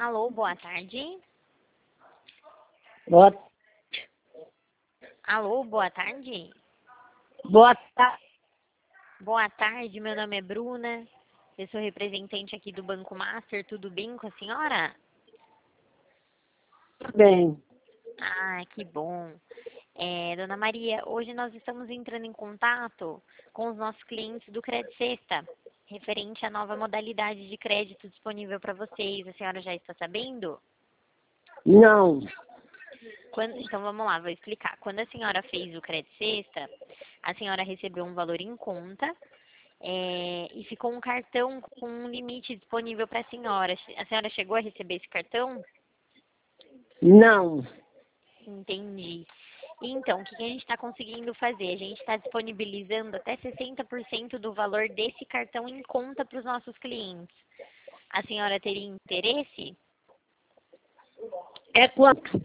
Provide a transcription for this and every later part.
Alô, boa tarde. Boa, Alô, boa tarde. boa tarde. Boa tarde, meu nome é Bruna. Eu sou representante aqui do Banco Master. Tudo bem com a senhora? Bem, Ah, que bom. Dona Maria, hoje nós estamos entrando em contato com os nossos clientes do Crédito Sexta, referente à nova modalidade de crédito disponível para vocês. A senhora já está sabendo? não. Então vamos lá, vou explicar. Quando a senhora fez o Crédito Sexta, a senhora recebeu um valor em conta e ficou um cartão com um limite disponível para a senhora. A senhora chegou a receber esse cartão? Não. Entendi. Então, o que a gente está conseguindo fazer? A gente está disponibilizando até 60% do valor desse cartão em conta para os nossos clientes. A senhora teria interesse? É quanto?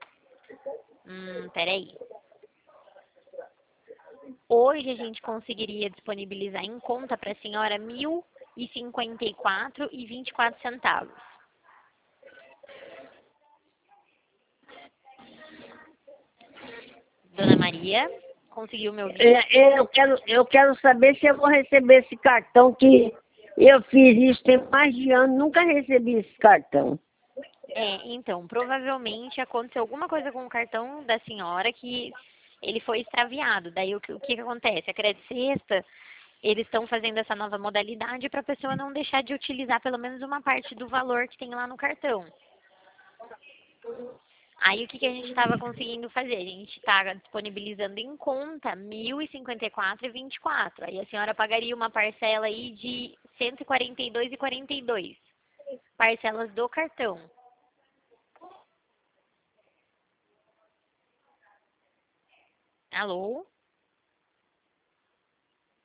Peraí. Hoje a gente conseguiria disponibilizar em conta para a senhora R$ 1.054,24. Dona Maria, conseguiu me ouvir? Eu quero saber se eu vou receber esse cartão que eu fiz isso tem mais de ano, nunca recebi esse cartão. Então, provavelmente aconteceu alguma coisa com o cartão da senhora que ele foi extraviado. Daí o que acontece? A Crédito Sexta, eles estão fazendo essa nova modalidade para a pessoa não deixar de utilizar pelo menos uma parte do valor que tem lá no cartão. Aí o que a gente estava conseguindo fazer? A gente está disponibilizando em conta R$ 1.054,24. Aí a senhora pagaria uma parcela aí de R$ 142,42. Parcelas do cartão. Alô?